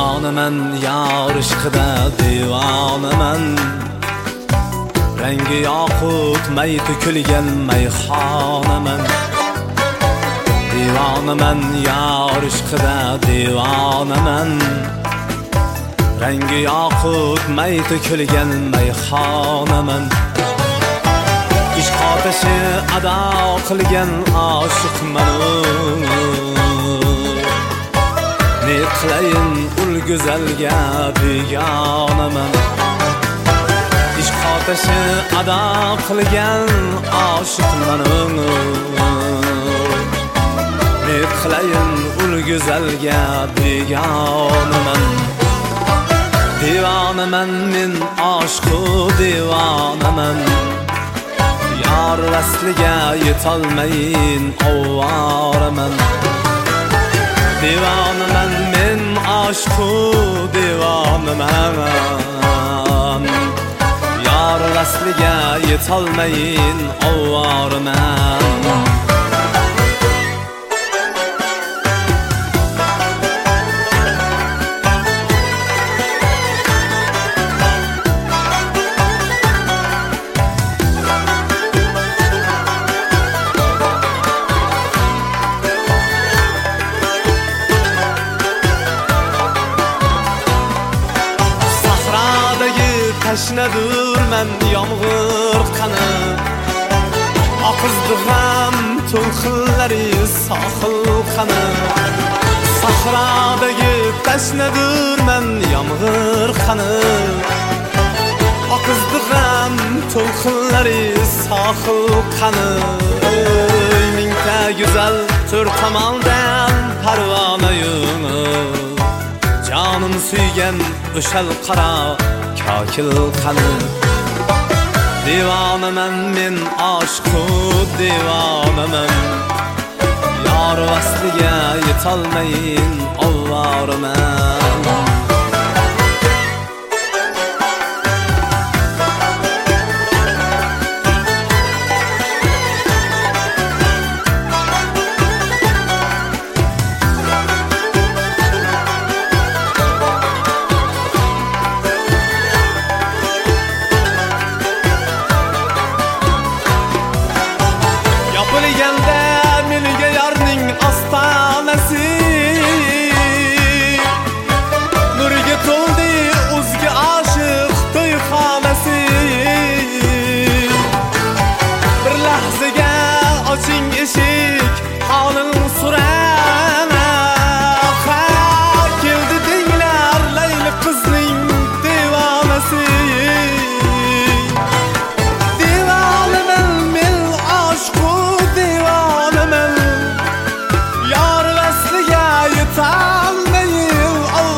Divonaman yor ishqida divonaman, rangi yoqut may to'kilgan mayxonaman. Divonaman yor ishqida divonaman, rangi yoqut may to'kilgan mayxonaman. Ishq otashi ado qilgan oshiqman, ne qilayin ul go'zalga begonaman. Ishq otashi ado qilgan oshiqman, ne qilayin ul go'zalga begonaman. Divonaman men oshiqu divonaman, yor vasliga yetolmayin ovoraman. Divonaman men oshiqu divonaman, yor vasliga yetolmayin ovoraman. Tashnadur men yomg'ir qani, oqizdig'am to'lqinlari sohil qani. Sahrodagi tashnadur men yomg'ir qani, oqizdig'am to'lqinlari sohil qani. Mingta go'zal to'rt tomondan parvonayim, jonim suygan o'shal qaro kakil qani. Divonaman men oshiqu divonaman, yor vasliga yetolmayin ovoraman. Nurga to'ldi o'zga oshiq to'yxonasi, bir lahzaga oching eshik holin so'rama. Keldi denglar layli qizning devonasi. Divonaman men oshiqu divonaman, yor vasliga yetolmayin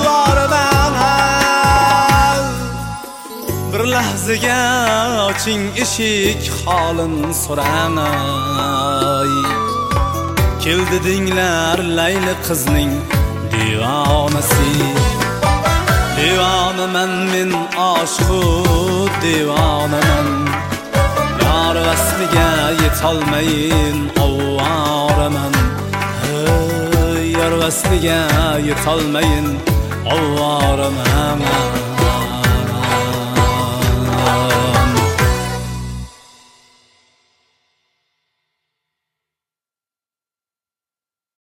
ovoraman. Bir lahzaga oching eshik holin so'ramay. Keldi denglar layli qizning devonasi. Divonaman men oshiqu divonaman, yor vasliga yetolmayin ovoraman. Yor vasliga yetolmayin ovoraman.